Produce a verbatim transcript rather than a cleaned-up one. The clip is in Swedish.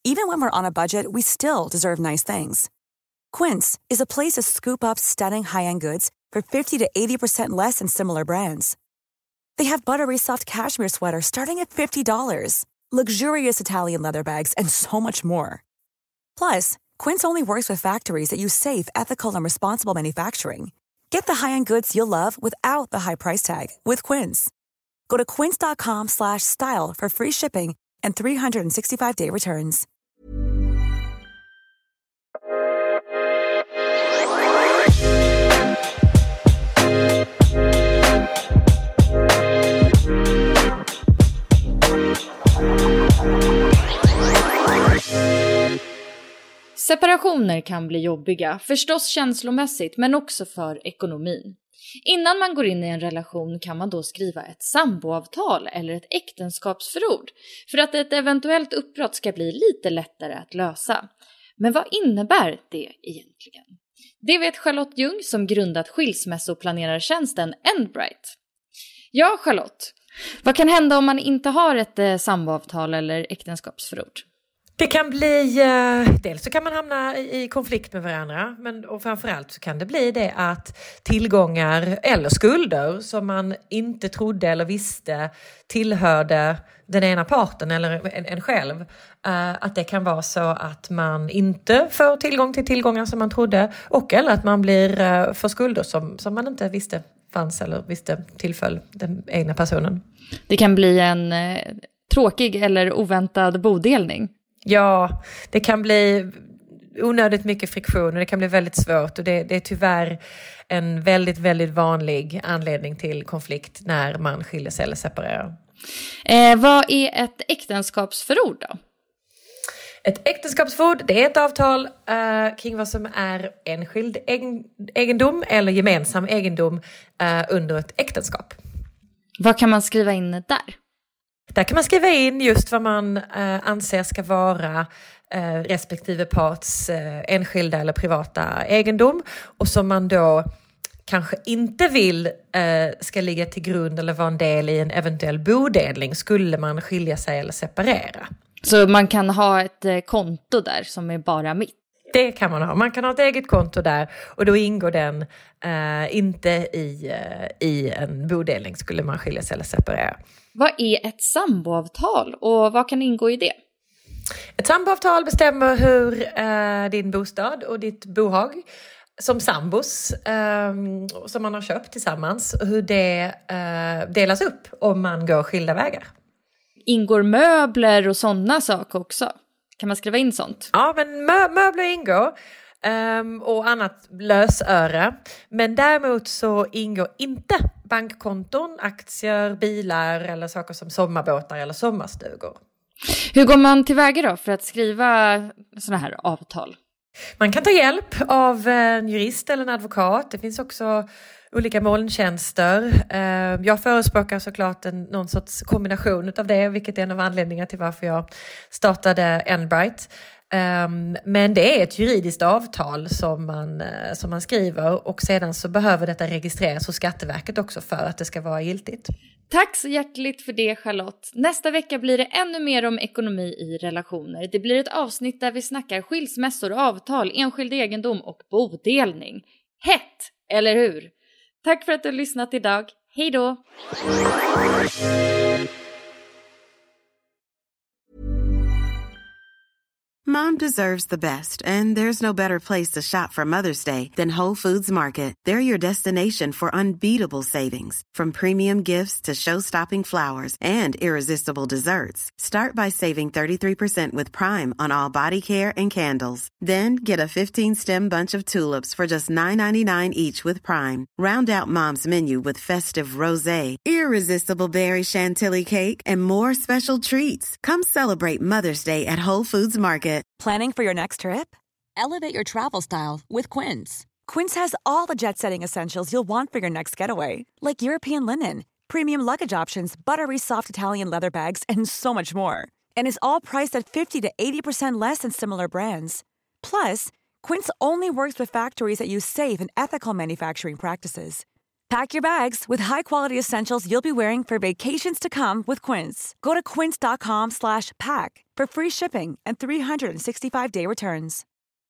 Even when we're on a budget, we still deserve nice things. Quince is a place to scoop up stunning high-end goods for fifty to eighty percent less than similar brands. They have buttery soft cashmere sweaters starting at fifty dollars, luxurious Italian leather bags, and so much more. Plus, Quince only works with factories that use safe, ethical, and responsible manufacturing. Get the high-end goods you'll love without the high price tag with Quince. Go to quince.com slash style for free shipping and three sixty-five day returns. Separationer kan bli jobbiga, förstås känslomässigt men också för ekonomin. Innan man går in i en relation kan man då skriva ett samboavtal eller ett äktenskapsförord för att ett eventuellt uppbrott ska bli lite lättare att lösa. Men vad innebär det egentligen? Det vet Charlotte Ljung som grundat skilsmässoplanerartjänsten Endbright. Ja, Charlotte, vad kan hända om man inte har ett eh, samboavtal eller äktenskapsförord? Det kan bli, eh, dels så kan man hamna i, i konflikt med varandra, men och framförallt så kan det bli det att tillgångar eller skulder som man inte trodde eller visste tillhörde den ena parten eller en, en själv, eh, att det kan vara så att man inte får tillgång till tillgångar som man trodde, och eller att man blir eh, för skulder som, som man inte visste fanns eller visste tillföll den egna personen. Det kan bli en eh, tråkig eller oväntad bodelning. Ja, det kan bli onödigt mycket friktion och det kan bli väldigt svårt, och det, det är tyvärr en väldigt, väldigt vanlig anledning till konflikt när man skiljer sig eller separerar. Eh, vad är ett äktenskapsförord då? Ett äktenskapsförord, det är ett avtal eh, kring vad som är enskild egen, egendom eller gemensam egendom eh, under ett äktenskap. Vad kan man skriva in där? Där kan man skriva in just vad man eh, anser ska vara eh, respektive parts eh, enskilda eller privata egendom, och som man då kanske inte vill eh, ska ligga till grund eller vara en del i en eventuell bodelning skulle man skilja sig eller separera. Så man kan ha ett eh, konto där som är bara mitt? Det kan man ha. Man kan ha ett eget konto där, och då ingår den eh, inte i, eh, i en bodelning skulle man skilja sig eller separera. Vad är ett samboavtal och vad kan ingå i det? Ett samboavtal bestämmer hur eh, din bostad och ditt bohag som sambos eh, som man har köpt tillsammans, hur det eh, delas upp om man går skilda vägar. Ingår möbler och sådana saker också? Kan man skriva in sånt? Ja, men mö- möbler ingår. Um, och annat lösöre. Men däremot så ingår inte bankkonton, aktier, bilar eller saker som sommarbåtar eller sommarstugor. Hur går man tillväga då för att skriva såna här avtal? Man kan ta hjälp av en jurist eller en advokat. Det finns också olika molntjänster. Uh, jag förespråkar såklart en, någon sorts kombination av det, vilket är en av anledningarna till varför jag startade Endbright. Um, men det är ett juridiskt avtal som man, uh, som man skriver, och sedan så behöver detta registreras hos Skatteverket också för att det ska vara giltigt. Tack så hjärtligt för det, Charlotte. Nästa vecka blir det ännu mer om ekonomi i relationer. Det blir ett avsnitt där vi snackar skilsmässor, avtal, enskild egendom och bodelning. Hett, eller hur? Tack för att du har lyssnat idag. Hej då! Mom deserves the best, and there's no better place to shop for Mother's Day than Whole Foods Market. They're your destination for unbeatable savings, from premium gifts to show-stopping flowers and irresistible desserts. Start by saving thirty-three percent with Prime on all body care and candles. Then get a fifteen-stem bunch of tulips for just nine ninety-nine each with Prime. Round out Mom's menu with festive rosé, irresistible berry chantilly cake, and more special treats. Come celebrate Mother's Day at Whole Foods Market. Planning for your next trip? Elevate your travel style with Quince. Quince has all the jet-setting essentials you'll want for your next getaway, like European linen, premium luggage options, buttery soft Italian leather bags, and so much more. And is all priced at fifty to eighty percent less than similar brands. Plus, Quince only works with factories that use safe and ethical manufacturing practices. Pack your bags with high-quality essentials you'll be wearing for vacations to come with Quince. Go to quince.com slash pack for free shipping and three sixty-five day returns.